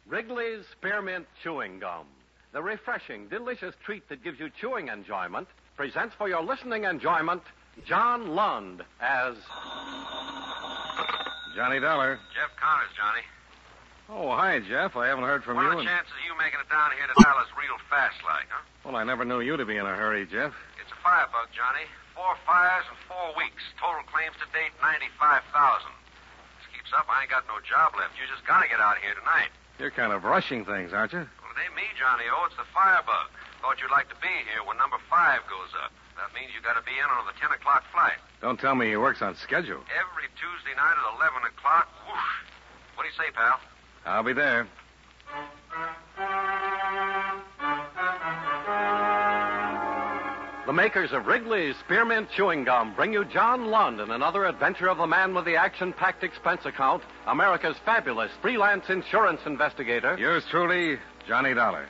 Wrigley's Spearmint Chewing Gum, the refreshing, delicious treat that gives you chewing enjoyment, presents for your listening enjoyment John Lund as Johnny Dollar. Jeff Connors, Johnny. Oh, hi, Jeff. I haven't heard from What you. are the chances of you making it down here to Dallas real fast like, huh? Well, I never knew you to be in a hurry, Jeff. It's a firebug, Johnny. 4 fires in 4 weeks. Total claims to date, 95,000. This keeps up, I ain't got no job left. You just gotta get out here tonight. You're kind of rushing things, aren't you? Well, it ain't me, Johnny O. It's the firebug. Thought you'd like to be here when number 5 goes up. That means you gotta be in on the 10 o'clock flight. Don't tell me he works on schedule. Every Tuesday night at 11 o'clock, whoosh. What do you say, pal? I'll be there. the makers of Wrigley's Spearmint Chewing Gum bring you John Lund in another adventure of the man with the action-packed expense account, America's fabulous freelance insurance investigator. Yours truly, Johnny Dollar.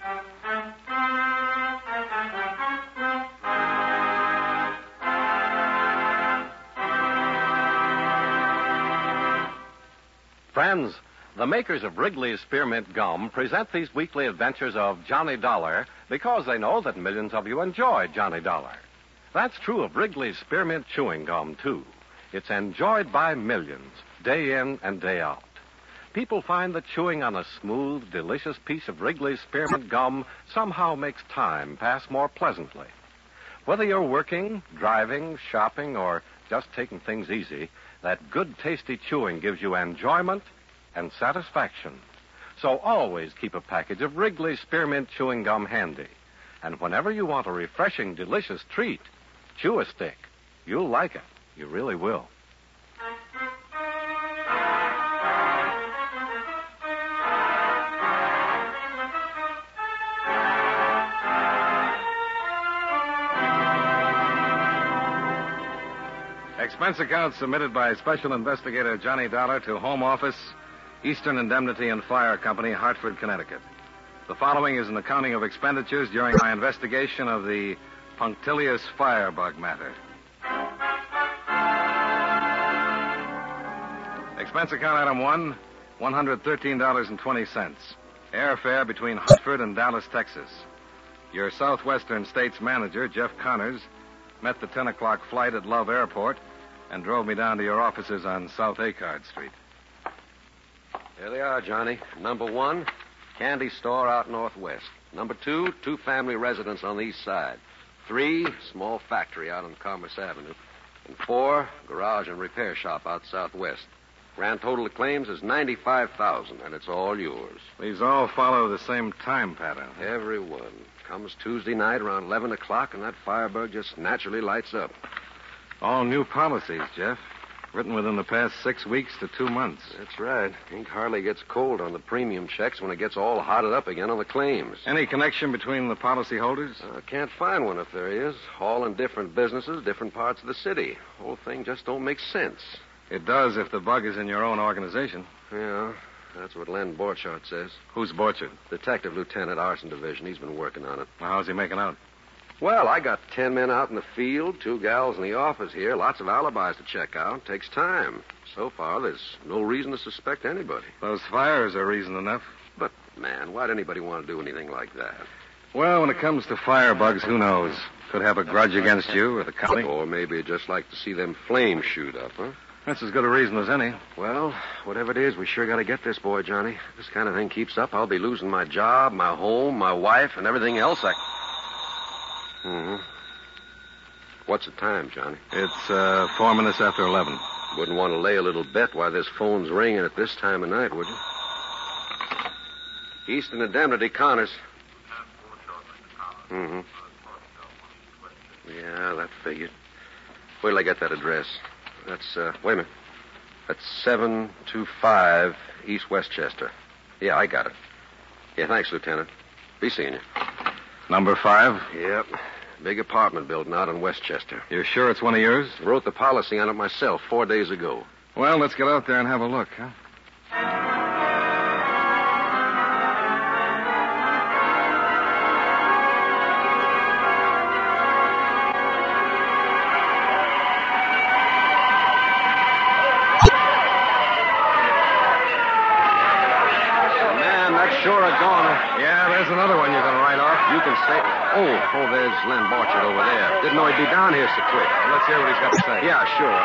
Friends, the makers of Wrigley's Spearmint Gum present these weekly adventures of Johnny Dollar because they know that millions of you enjoy Johnny Dollar. That's true of Wrigley's Spearmint Chewing Gum, too. It's enjoyed by millions, day in and day out. People find that chewing on a smooth, delicious piece of Wrigley's Spearmint Gum somehow makes time pass more pleasantly. Whether you're working, driving, shopping, or just taking things easy, that good, tasty chewing gives you enjoyment and satisfaction. So always keep a package of Wrigley's Spearmint Chewing Gum handy. And whenever you want a refreshing, delicious treat, chew a stick. You'll like it. You really will. Expense account submitted by Special Investigator Johnny Dollar to Home Office, Eastern Indemnity and Fire Company, Hartford, Connecticut. The following is an accounting of expenditures during my investigation of the punctilious firebug matter. Expense account item 1, $113.20. Airfare between Hartford and Dallas, Texas. Your Southwestern States manager, Jeff Connors, met the 10 o'clock flight at Love Airport and drove me down to your offices on South Acard Street. Here they are, Johnny. Number 1, candy store out northwest. Number 2, 2-family residence on the east side. 3, small factory out on Commerce Avenue. And 4, garage and repair shop out southwest. Grand total of claims is $95,000, and it's all yours. These all follow the same time pattern. Every one. Comes Tuesday night around 11 o'clock, and that firebug just naturally lights up. All new policies, Jeff. Written within the past 6 weeks to 2 months. That's right. Ink hardly gets cold on the premium checks when it gets all hotted up again on the claims. Any connection between the policy holders? Can't find one if there is. All in different businesses, different parts of the city. Whole thing just don't make sense. It does if the bug is in your own organization. Yeah, that's what Len Borchardt says. Who's Borchard? Detective Lieutenant, Arson Division. He's been working on it. Well, how's he making out? Well, I got 10 men out in the field, 2 gals in the office here, lots of alibis to check out. Takes time. So far, there's no reason to suspect anybody. Those fires are reason enough. But, man, why'd anybody want to do anything like that? Well, when it comes to firebugs, who knows? Could have a grudge against you or the county. Or maybe just like to see them flames shoot up, huh? That's as good a reason as any. Well, whatever it is, we sure got to get this boy, Johnny. If this kind of thing keeps up, I'll be losing my job, my home, my wife, and everything else What's the time, Johnny? It's 4 minutes after 11. Wouldn't want to lay a little bet why this phone's ringing at this time of night, would you? Eastern Indemnity, Connors. Yeah, that figured. Wait till I get that address. That's, wait a minute. That's 725 East Westchester. Yeah, I got it. Yeah, thanks, Lieutenant. Be seeing you. Number 5? Yep. Big apartment building out in Westchester. You're sure it's one of yours? Wrote the policy on it myself 4 days ago. Well, let's get out there and have a look, huh? sure a goner. Yeah, there's another one you can write off. You can say... Oh, there's Len Borchard over there. Didn't know he'd be down here so quick. Well, let's hear what he's got to say. Yeah, sure.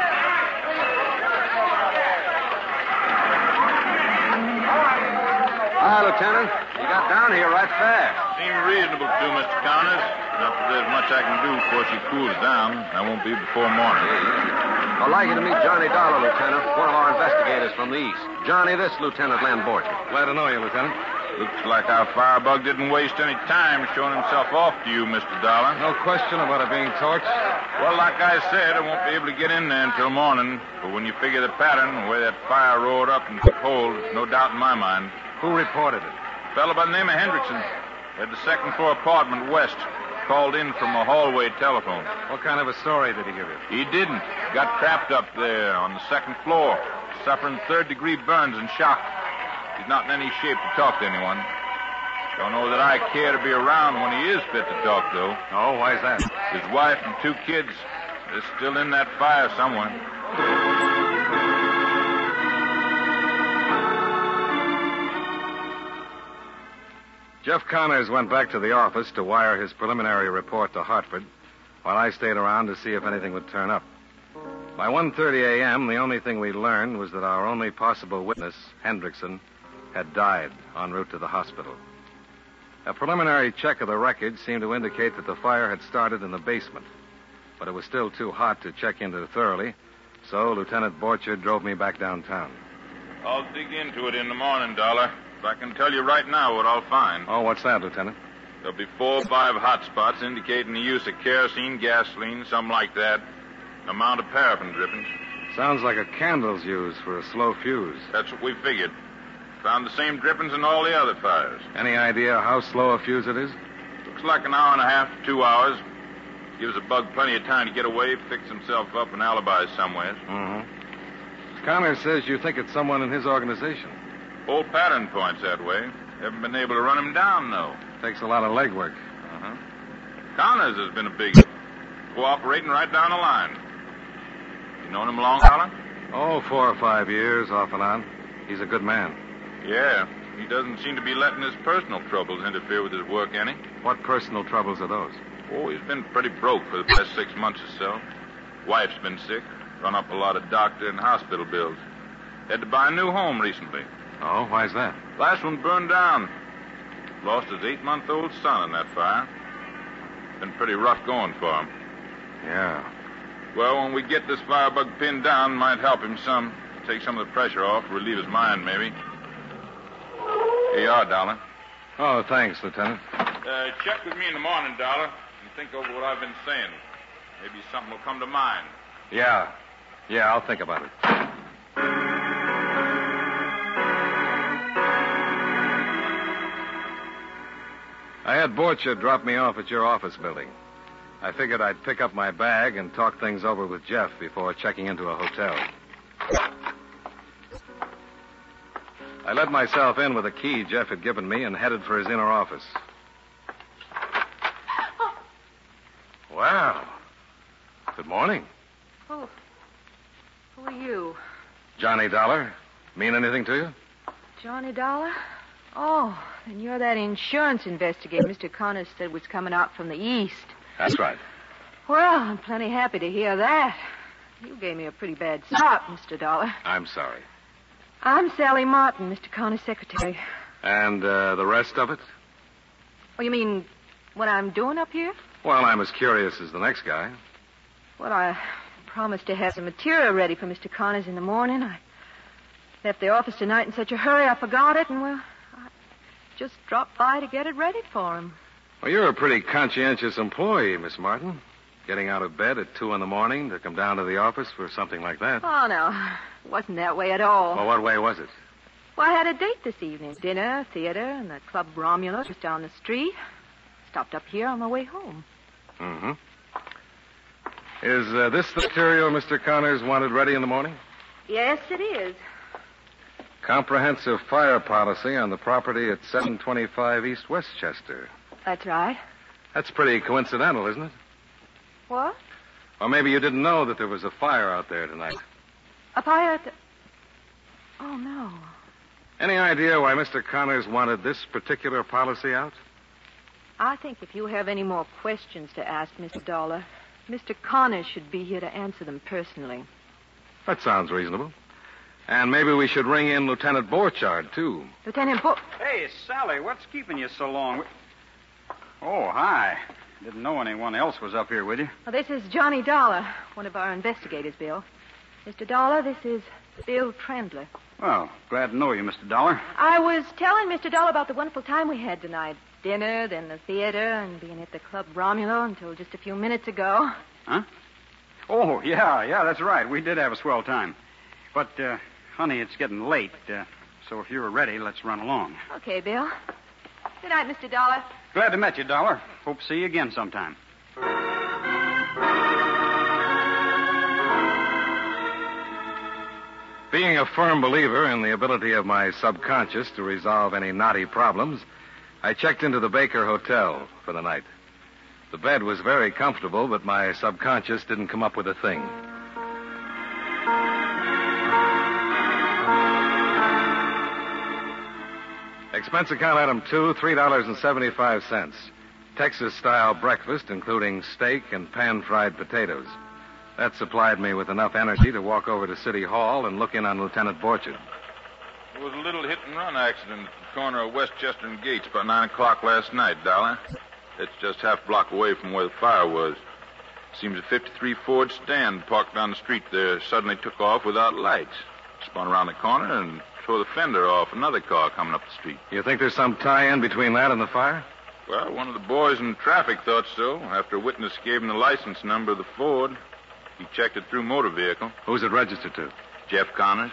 Hi, Lieutenant. You got down here right fast. Seemed reasonable to, Mr. Connors. Not that there's much I can do before she cools down. I won't be before morning. I'd like you to meet Johnny Dollar, Lieutenant, one of our investigators from the East. Johnny, this Lieutenant Len Borchard. Glad to know you, Lieutenant. Looks like our firebug didn't waste any time showing himself off to you, Mr. Dollar. No question about it being torched. Well, like I said, I won't be able to get in there until morning. But when you figure the pattern, where that fire roared up and took hold, no doubt in my mind. Who reported it? A fellow by the name of Hendrickson. At the second floor apartment west. Called in from a hallway telephone. What kind of a story did he give you? He didn't. Got trapped up there on the second floor, suffering third-degree burns and shock. He's not in any shape to talk to anyone. Don't know that I care to be around when he is fit to talk, though. Oh, why's that? His wife and 2 kids, they're still in that fire somewhere. Jeff Connors went back to the office to wire his preliminary report to Hartford, while I stayed around to see if anything would turn up. By 1:30 a.m., the only thing we learned was that our only possible witness, Hendrickson, had died en route to the hospital. A preliminary check of the record seemed to indicate that the fire had started in the basement, but it was still too hot to check into thoroughly, so Lieutenant Borchard drove me back downtown. I'll dig into it in the morning, Dollar. But I can tell you right now what I'll find. Oh, what's that, Lieutenant? There'll be 4 or 5 hot spots indicating the use of kerosene, gasoline, something like that. An amount of paraffin drippings. Sounds like a candle's used for a slow fuse. That's what we figured. Found the same drippings in all the other fires. Any idea how slow a fuse it is? Looks like an hour and a half to 2 hours. Gives a bug plenty of time to get away, fix himself up, and alibi somewhere. Mm-hmm. Connors says you think it's someone in his organization. Whole pattern points that way. Haven't been able to run him down, though. Takes a lot of legwork. Uh-huh. Connors has been a big cooperating right down the line. You known him long, Dollar? Oh, 4 or 5 years, off and on. He's a good man. Yeah. He doesn't seem to be letting his personal troubles interfere with his work any. What personal troubles are those? Oh, he's been pretty broke for the past 6 months or so. Wife's been sick. Run up a lot of doctor and hospital bills. Had to buy a new home recently. Oh, why's that? Last one burned down. Lost his 8-month-old son in that fire. Been pretty rough going for him. Yeah. Well, when we get this firebug pinned down, might help him some. Take some of the pressure off, relieve his mind, maybe. Here you are, Dollar. Oh, thanks, Lieutenant. Check with me in the morning, Dollar, and think over what I've been saying. Maybe something will come to mind. Yeah. Yeah, I'll think about it. I had Borchard drop me off at your office building. I figured I'd pick up my bag and talk things over with Jeff before checking into a hotel. I let myself in with a key Jeff had given me and headed for his inner office. Well, good morning. Who are you? Johnny Dollar. Mean anything to you? Johnny Dollar? Oh, then you're that insurance investigator Mr. Connors said was coming out from the east. That's right. Well, I'm plenty happy to hear that. You gave me a pretty bad start, Mr. Dollar. I'm sorry. I'm Sally Martin, Mr. Connors' secretary. And the rest of it? Oh, you mean what I'm doing up here? Well, I'm as curious as the next guy. Well, I promised to have some material ready for Mr. Connors in the morning. I left the office tonight in such a hurry I forgot it, and, well, I just dropped by to get it ready for him. Well, you're a pretty conscientious employee, Miss Martin. Getting out of bed at 2 a.m. to come down to the office for something like that. Oh, no. It wasn't that way at all. Well, what way was it? Well, I had a date this evening. Dinner, theater, and the Club Romulus just down the street. Stopped up here on my way home. Mm-hmm. Is this the material Mr. Connors wanted ready in the morning? Yes, it is. Comprehensive fire policy on the property at 725 East Westchester. That's right. That's pretty coincidental, isn't it? What? Or maybe you didn't know that there was a fire out there tonight. A fire at the... Oh, no. Any idea why Mr. Connors wanted this particular policy out? I think if you have any more questions to ask, Mr. Dollar, Mr. Connors should be here to answer them personally. That sounds reasonable. And maybe we should ring in Lieutenant Borchardt, too. Lieutenant Hey, Sally, what's keeping you so long? Oh, hi. Didn't know anyone else was up here with you. Well, this is Johnny Dollar, one of our investigators, Bill. Mr. Dollar, this is Bill Trendler. Well, glad to know you, Mr. Dollar. I was telling Mr. Dollar about the wonderful time we had tonight. Dinner, then the theater, and being at the Club Romulo until just a few minutes ago. Huh? Oh, yeah, that's right. We did have a swell time. But, honey, it's getting late. So if you're ready, let's run along. Okay, Bill. Good night, Mr. Dollar. Glad to meet you, Dollar. Hope to see you again sometime. Being a firm believer in the ability of my subconscious to resolve any knotty problems, I checked into the Baker Hotel for the night. The bed was very comfortable, but my subconscious didn't come up with a thing. Expense account item 2, $3.75. Texas-style breakfast, including steak and pan-fried potatoes. That supplied me with enough energy to walk over to City Hall and look in on Lieutenant Borchardt. There was a little hit-and-run accident at the corner of Westchester and Gates about 9 o'clock last night, Dollar. It's just half a block away from where the fire was. Seems a 53 Ford stand parked down the street there suddenly took off without lights. Spun around the corner and tore the fender off another car coming up the street. You think there's some tie-in between that and the fire? Well, one of the boys in traffic thought so. After a witness gave him the license number of the Ford, he checked it through motor vehicle. Who's it registered to? Jeff Connors.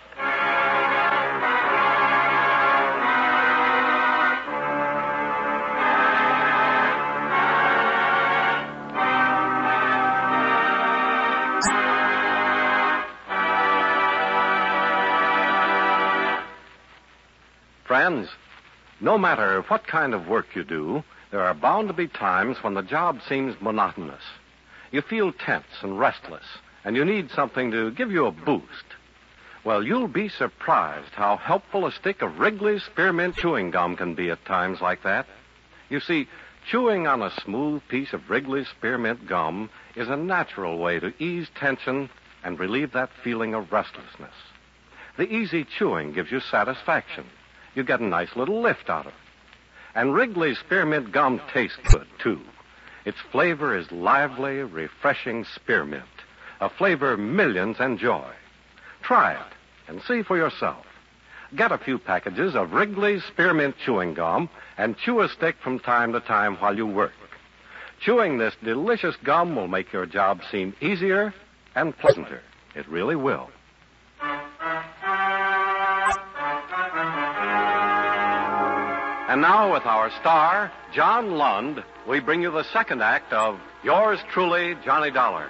Friends, no matter what kind of work you do, there are bound to be times when the job seems monotonous. You feel tense and restless, and you need something to give you a boost. Well, you'll be surprised how helpful a stick of Wrigley's Spearmint Chewing Gum can be at times like that. You see, chewing on a smooth piece of Wrigley's Spearmint Gum is a natural way to ease tension and relieve that feeling of restlessness. The easy chewing gives you satisfaction. You get a nice little lift out of it. And Wrigley's Spearmint Gum tastes good, too. Its flavor is lively, refreshing spearmint, a flavor millions enjoy. Try it and see for yourself. Get a few packages of Wrigley's Spearmint Chewing Gum and chew a stick from time to time while you work. Chewing this delicious gum will make your job seem easier and pleasanter. It really will. And now, with our star, John Lund, we bring you the second act of Yours Truly, Johnny Dollar.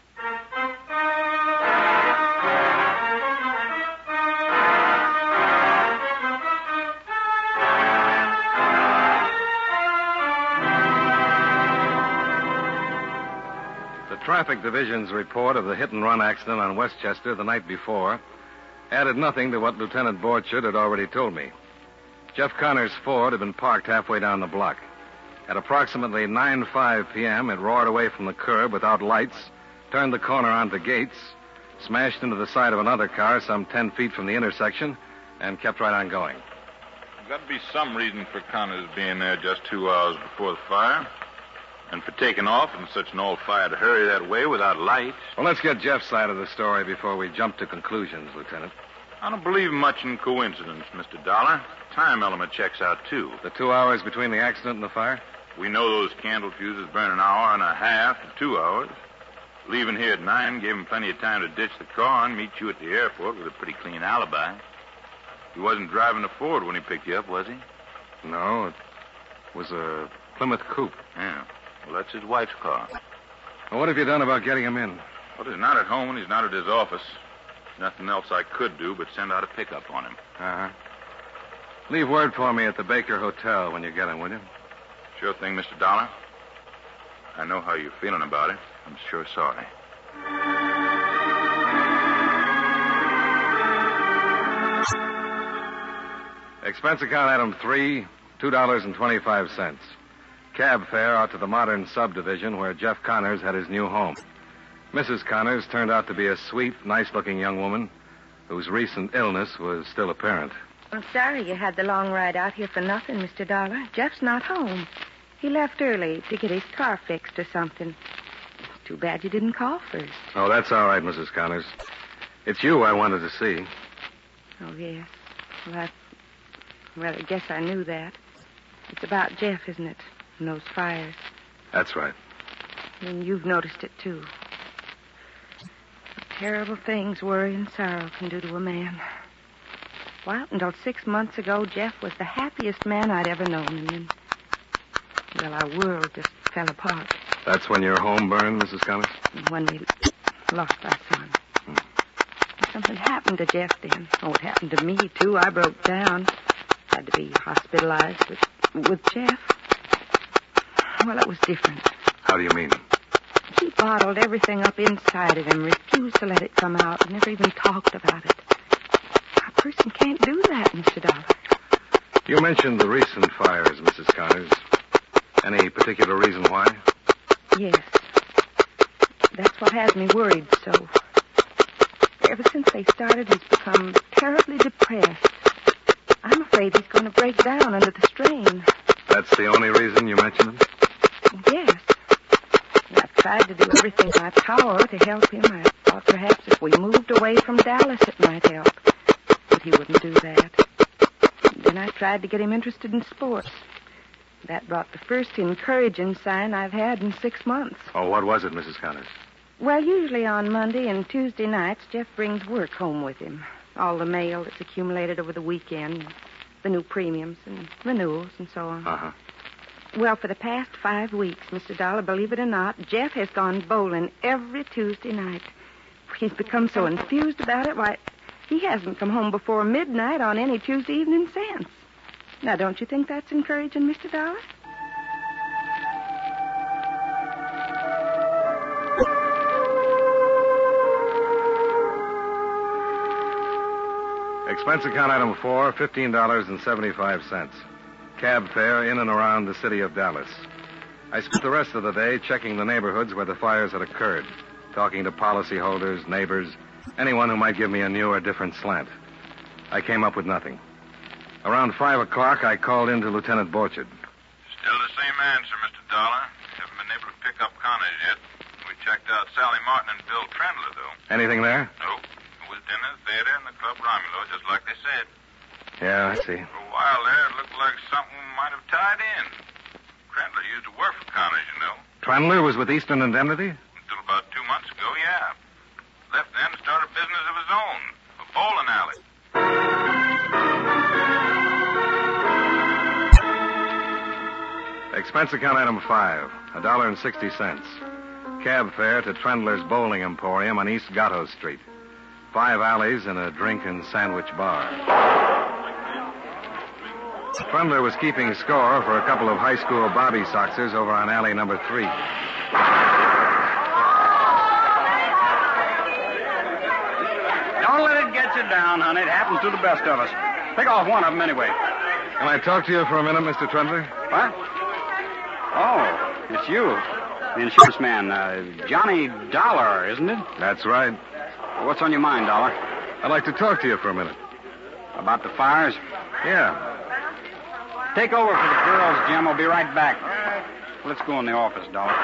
The Traffic Division's report of the hit-and-run accident on Westchester the night before added nothing to what Lieutenant Borchardt had already told me. Jeff Connors' Ford had been parked halfway down the block. At approximately 9:05 p.m., it roared away from the curb without lights, turned the corner onto Gates, smashed into the side of another car some 10 feet from the intersection, and kept right on going. There's got to be some reason for Connors being there just 2 hours before the fire, and for taking off in such an all-fired hurry that way without lights. Well, let's get Jeff's side of the story before we jump to conclusions, Lieutenant. I don't believe much in coincidence, Mr. Dollar. Time element checks out, too. The 2 hours between the accident and the fire? We know those candle fuses burn an hour and a half to 2 hours. Leaving here at 9 gave him plenty of time to ditch the car and meet you at the airport with a pretty clean alibi. He wasn't driving the Ford when he picked you up, was he? No, it was a Plymouth Coupe. Yeah. Well, that's his wife's car. Well, what have you done about getting him in? Well, he's not at home and he's not at his office. Nothing else I could do but send out a pickup on him. Uh-huh. Leave word for me at the Baker Hotel when you get him, will you? Sure thing, Mr. Dollar. I know how you're feeling about it. I'm sure sorry. Expense account item 3, $2.25. Cab fare out to the modern subdivision where Jeff Connors had his new home. Mrs. Connors turned out to be a sweet, nice-looking young woman whose recent illness was still apparent. I'm sorry you had the long ride out here for nothing, Mr. Dollar. Jeff's not home. He left early to get his car fixed or something. Too bad you didn't call first. Oh, that's all right, Mrs. Connors. It's you I wanted to see. Oh, yes. Well, I guess I knew that. It's about Jeff, isn't it? And those fires. That's right. And you've noticed it, too. The terrible things worry and sorrow can do to a man. Well, until 6 months ago, Jeff was the happiest man I'd ever known. And then, well, our world just fell apart. That's when your home burned, Mrs. Connors? When we lost our son. Something happened to Jeff then. Oh, it happened to me, too. I broke down. Had to be hospitalized with Jeff. Well, it was different. How do you mean? He bottled everything up inside of him, refused to let it come out, never even talked about it. A person can't do that, Mr. Dollar. You mentioned the recent fires, Mrs. Connors. Any particular reason why? Yes. That's what has me worried so. Ever since they started, he's become terribly depressed. I'm afraid he's going to break down under the strain. That's the only reason you mentioned him? Yes. I've tried to do everything in my power to help him. I thought perhaps if we moved away from Dallas, it might help. But he wouldn't do that. Then I tried to get him interested in sports. That brought the first encouraging sign I've had in 6 months. Oh, what was it, Mrs. Connors? Well, usually on Monday and Tuesday nights, Jeff brings work home with him. All the mail that's accumulated over the weekend, the new premiums and renewals and so on. Uh-huh. Well, for the past 5 weeks, Mr. Dollar, believe it or not, Jeff has gone bowling every Tuesday night. He's become so enthused about it, why, he hasn't come home before midnight on any Tuesday evening since. Now, don't you think that's encouraging, Mr. Dollar? Expense account item 4, $15.75. Cab fare in and around the city of Dallas. I spent the rest of the day checking the neighborhoods where the fires had occurred, talking to policyholders, neighbors, anyone who might give me a new or different slant. I came up with nothing. Around 5 o'clock, I called in to Lieutenant Borchard. Still the same answer, Mr. Dollar. Haven't been able to pick up Connors yet. We checked out Sally Martin and Bill Trendler, though. Anything there? Nope. It was dinner, theater, and the Club Romulo, just like they said. Yeah, I see. For a while there, it looked like something might have tied in. Trendler used to work for Connors, you know. Trendler was with Eastern Indemnity? Until about 2 months ago, yeah. Left then and started a business of his own, a bowling alley. Expense account item 5, $1.60. Cab fare to Trendler's Bowling Emporium on East Gatto Street. 5 alleys and a drink and sandwich bar. Trendler was keeping score for a couple of high school Bobby Soxers over on alley number 3. Don't let it get you down, honey. It happens to the best of us. Pick off one of them anyway. Can I talk to you for a minute, Mr. Trendler? What? Oh, it's you. The insurance man, Johnny Dollar, isn't it? That's right. What's on your mind, Dollar? I'd like to talk to you for a minute. About the fires? Yeah. Take over for the girls, Jim. I'll be right back. Let's go in the office, Dollar.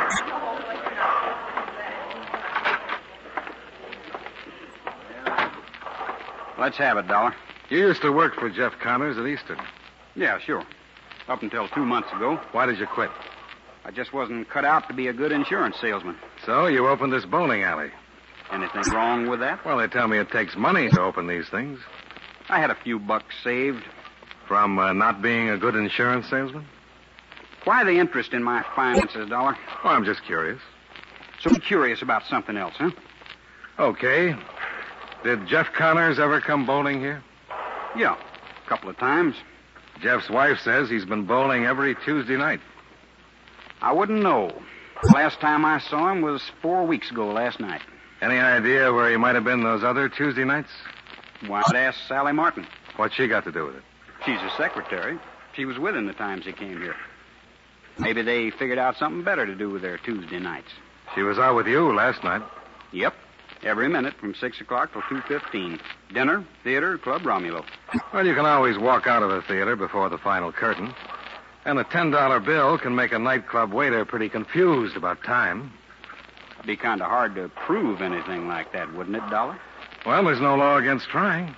Let's have it, Dollar. You used to work for Jeff Connors at Eastern. Yeah, sure. Up until 2 months ago. Why did you quit? I just wasn't cut out to be a good insurance salesman. So you opened this bowling alley. Anything wrong with that? Well, they tell me it takes money to open these things. I had a few bucks saved. From not being a good insurance salesman? Why the interest in my finances, Dollar? Well, I'm just curious. So I'm curious about something else, huh? Okay. Did Jeff Connors ever come bowling here? Yeah, a couple of times. Jeff's wife says he's been bowling every Tuesday night. I wouldn't know. The last time I saw him was 4 weeks ago last night. Any idea where he might have been those other Tuesday nights? Why not ask Sally Martin? What's she got to do with it? She's his secretary. She was with him the times he came here. Maybe they figured out something better to do with their Tuesday nights. She was out with you last night. Yep. Every minute from 6 o'clock till 2:15. Dinner, theater, Club Romulo. Well, you can always walk out of the theater before the final curtain. And a $10 bill can make a nightclub waiter pretty confused about time. It'd be kind of hard to prove anything like that, wouldn't it, Dollar? Well, there's no law against trying.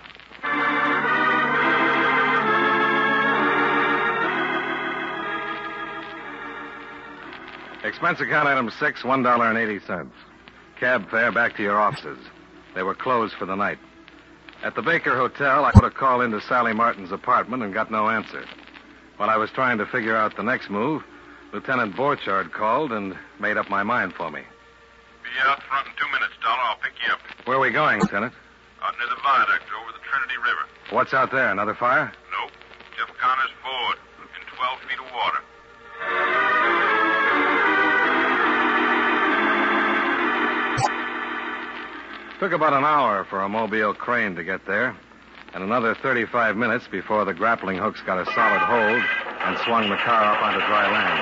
Expense account item 6, $1.80. Cab fare back to your offices. They were closed for the night. At the Baker Hotel, I put a call into Sally Martin's apartment and got no answer. While I was trying to figure out the next move, Lieutenant Borchardt called and made up my mind for me. Be out front in 2 minutes, Dollar. I'll pick you up. Where are we going, Lieutenant? Out near the viaduct over the Trinity River. What's out there? Another fire? Nope. Jeff Connor's Ford. In 12 feet of water. Took about an hour for a mobile crane to get there, and another 35 minutes before the grappling hooks got a solid hold and swung the car up onto dry land.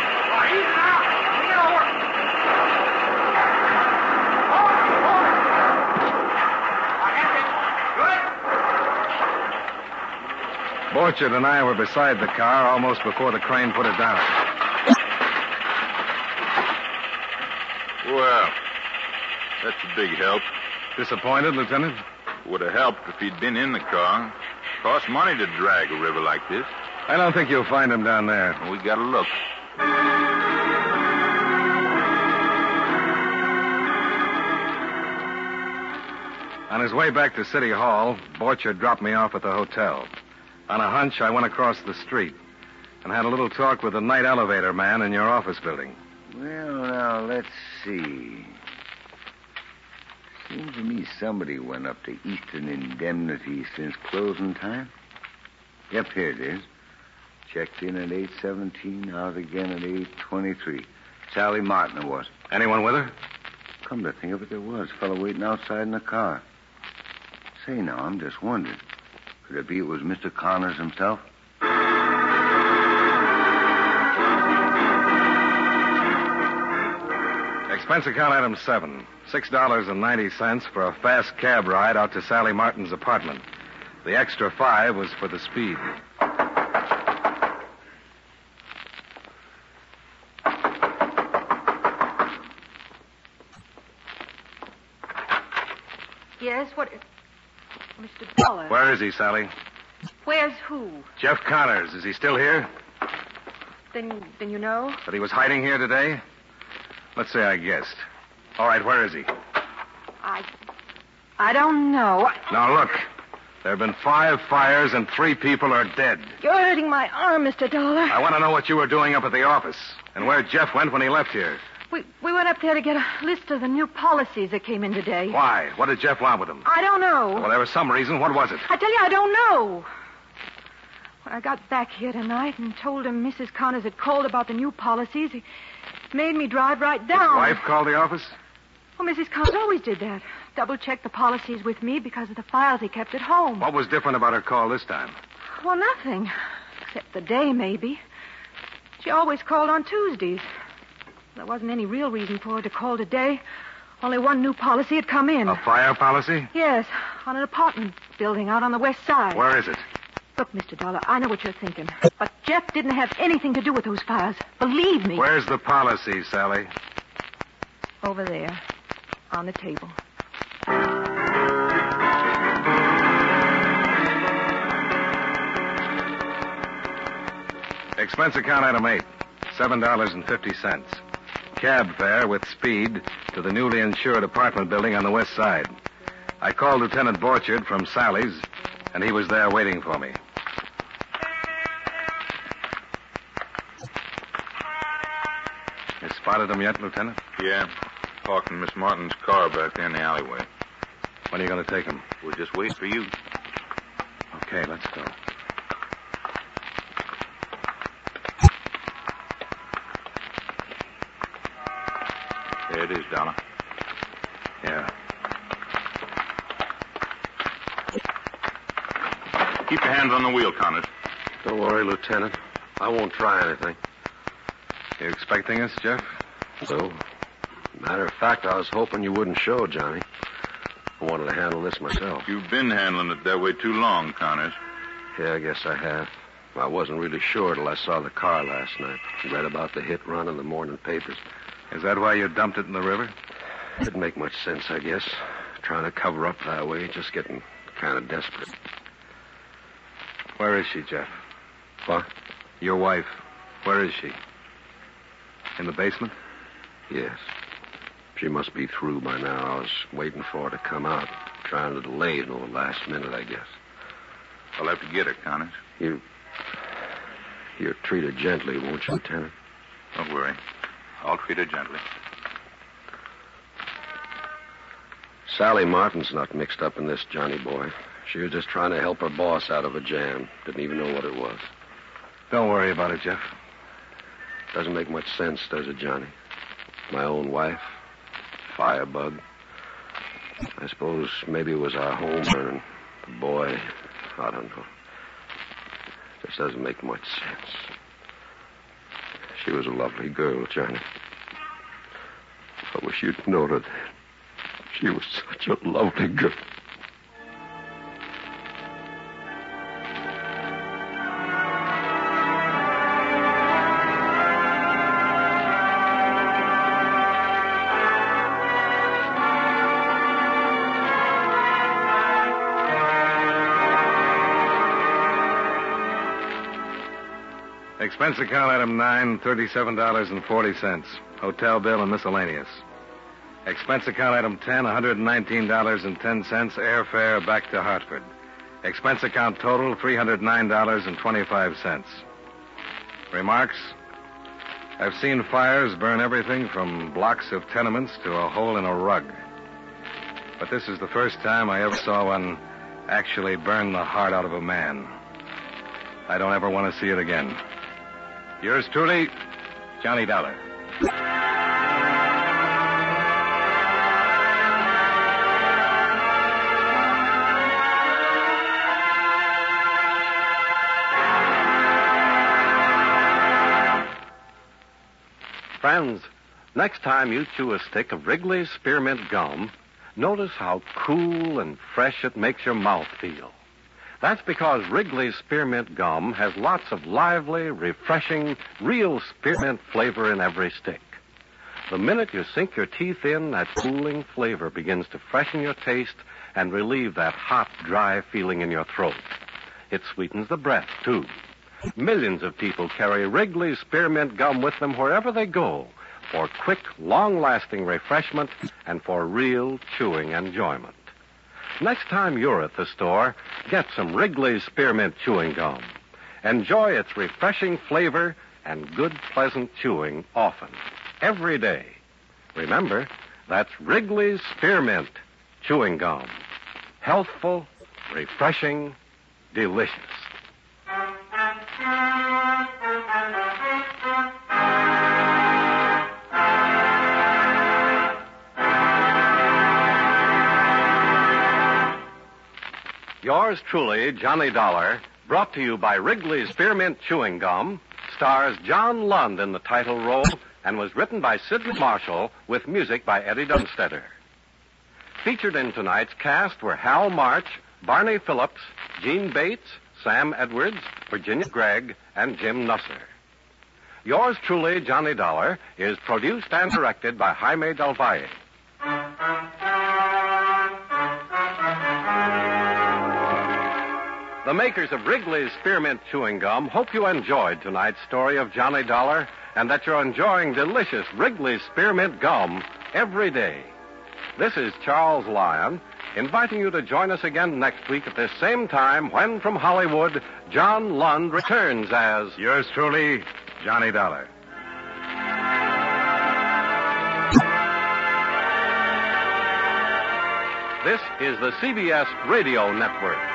Borchardt and I were beside the car almost before the crane put it down. Well, that's a big help. Disappointed, Lieutenant? Would have helped if he'd been in the car. Costs money to drag a river like this. I don't think you'll find him down there. We gotta look. On his way back to City Hall, Borchardt dropped me off at the hotel. On a hunch, I went across the street and had a little talk with the night elevator man in your office building. Well, now, let's see. Seems to me somebody went up to Eastern Indemnity since closing time. Yep, here it is. Checked in at 8:17, out again at 8:23. Sally Martin it was. Anyone with her? Come to think of it, there was. A fellow waiting outside in the car. Say, now, I'm just wondering. Could it be it was Mr. Connors himself? Expense account item 7, $6.90 for a fast cab ride out to Sally Martin's apartment. The extra $5 was for the speed. Yes, what... Mr. Dollar. Where is he, Sally? Where's who? Jeff Connors. Is he still here? Then you know? That he was hiding here today? Let's say I guessed. All right, where is he? I don't know. Now, look. There have been 5 fires and 3 people are dead. You're hurting my arm, Mr. Dollar. I want to know what you were doing up at the office and where Jeff went when he left here. We went up there to get a list of the new policies that came in today. Why? What did Jeff want with them? I don't know. Well, there was some reason. What was it? I tell you, I don't know. When I got back here tonight and told him Mrs. Connors had called about the new policies, he made me drive right down. His wife called the office? Well, Mrs. Connors always did that. Double-checked the policies with me because of the files he kept at home. What was different about her call this time? Well, nothing. Except the day, maybe. She always called on Tuesdays. There wasn't any real reason for her to call today. Only one new policy had come in. A fire policy? Yes, on an apartment building out on the west side. Where is it? Look, Mr. Dollar, I know what you're thinking. But Jeff didn't have anything to do with those fires. Believe me. Where's the policy, Sally? Over there, on the table. Expense account item 8, $7.50. Cab fare with speed to the newly insured apartment building on the west side. I called Lieutenant Borchardt from Sally's, and he was there waiting for me. You spotted him yet, Lieutenant? Yeah. Parked in Miss Martin's car back there in the alleyway. When are you going to take him? We'll just wait for you. Okay, let's go. There it is, Dollar. Yeah. Keep your hands on the wheel, Connors. Don't worry, Lieutenant. I won't try anything. You expecting us, Jeff? So, matter of fact, I was hoping you wouldn't show, Johnny. I wanted to handle this myself. You've been handling it that way too long, Connors. Yeah, I guess I have. I wasn't really sure till I saw the car last night. Read about the hit run in the morning papers. Is that why you dumped it in the river? Didn't make much sense, I guess. Trying to cover up that way, just getting kind of desperate. Where is she, Jeff? What? Your wife. Where is she? In the basement? Yes. She must be through by now. I was waiting for her to come out. Trying to delay it until the last minute, I guess. I'll have to get her, Connors. You'll treat her gently, won't you, Lieutenant? Don't worry. I'll treat her gently. Sally Martin's not mixed up in this, Johnny boy. She was just trying to help her boss out of a jam. Didn't even know what it was. Don't worry about it, Jeff. Doesn't make much sense, does it, Johnny? My own wife. Firebug. I suppose maybe it was our home burning. The boy, I don't know. Just doesn't make much sense. She was a lovely girl, Johnny. I wish you'd known her then. She was such a lovely girl. Expense account item 9, $37.40. Hotel bill and miscellaneous. Expense account item 10, $119.10. Airfare back to Hartford. Expense account total, $309.25. Remarks? I've seen fires burn everything from blocks of tenements to a hole in a rug. But this is the first time I ever saw one actually burn the heart out of a man. I don't ever want to see it again. Yours truly, Johnny Dollar. Friends, next time you chew a stick of Wrigley's Spearmint Gum, notice how cool and fresh it makes your mouth feel. That's because Wrigley's Spearmint Gum has lots of lively, refreshing, real spearmint flavor in every stick. The minute you sink your teeth in, that cooling flavor begins to freshen your taste and relieve that hot, dry feeling in your throat. It sweetens the breath, too. Millions of people carry Wrigley's Spearmint Gum with them wherever they go for quick, long-lasting refreshment and for real chewing enjoyment. Next time you're at the store, get some Wrigley's Spearmint Chewing Gum. Enjoy its refreshing flavor and good, pleasant chewing often, every day. Remember, that's Wrigley's Spearmint Chewing Gum. Healthful, refreshing, delicious. Yours truly, Johnny Dollar, brought to you by Wrigley's Spearmint Chewing Gum, stars John Lund in the title role and was written by Sidney Marshall with music by Eddie Dunstetter. Featured in tonight's cast were Hal March, Barney Phillips, Gene Bates, Sam Edwards, Virginia Gregg, and Jim Nusser. Yours truly, Johnny Dollar, is produced and directed by Jaime Del Valle. The makers of Wrigley's Spearmint Chewing Gum hope you enjoyed tonight's story of Johnny Dollar and that you're enjoying delicious Wrigley's Spearmint Gum every day. This is Charles Lyon, inviting you to join us again next week at this same time when, from Hollywood, John Lund returns as... Yours truly, Johnny Dollar. This is the CBS Radio Network.